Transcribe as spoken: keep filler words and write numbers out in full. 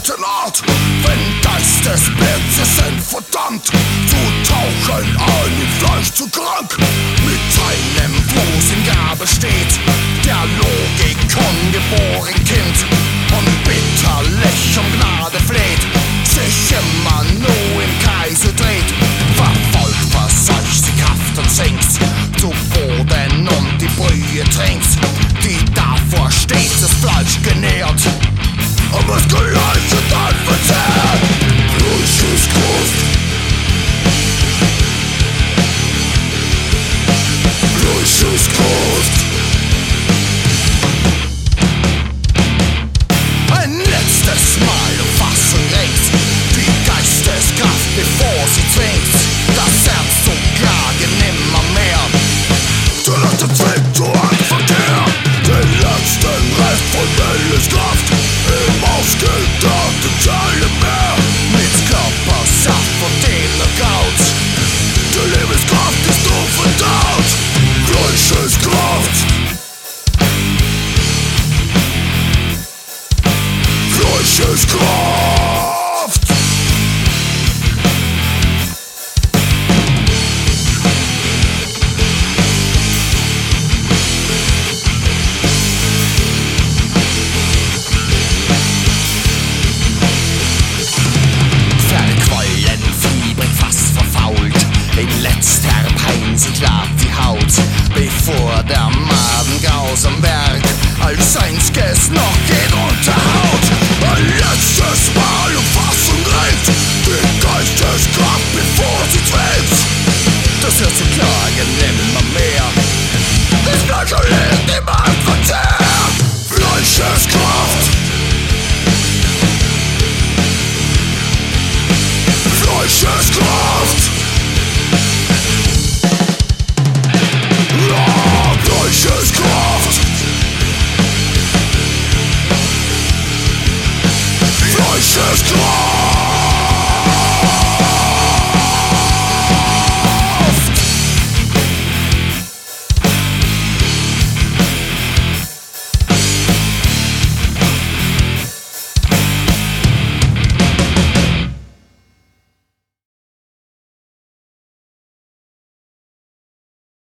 Art. Wenn Geistesblitze sind verdammt zu tauchen, an ihm Fleisch zu krank. Mit seinem Fuß in Grabe steht der Logik ungeboren Kind und bitterlich um Gnade fleht, sich immer nur im Kreise dreht. Verfolgt, verseucht die Kraft und sinkt zu Boden und die Brühe trinkt, die davor steht, das Fleisch genährt, und was geleistet dann verzehrt. Fleisch ist Kraft, Fleisch ist Kraft. Ein letztes Mal um Fassung ringt die Geisteskraft, bevor sie zwingt, das Herz zu klagen nimmer mehr. Der letzte Zweck zu Handverkehr, den letzten Rest von Willenskraft im ausgedachten Zeilenmeer. Mit Körpersaft von dem Knockout, die Lebenskraft ist nur verdaut. Fleisch ist Kraft, Fleisch ist Kraft. Verquollen, fiebrig, fast verfault, in letzter Pein sie klagt die Haut, bevor der Maden grausam Werk als einziges noch geht unter Haut. Ein letztes Mal um Fassung ringt die Geisteskraft, bevor sie zwingt, das Herz zu klagen nimmer mehr. Das Fleisch erlebt niemand verzehrt. Fleisch ist Kraft, Fleisch ist Kraft. Ja, Fleisch ist Kraft, Fleisch ist Kraft.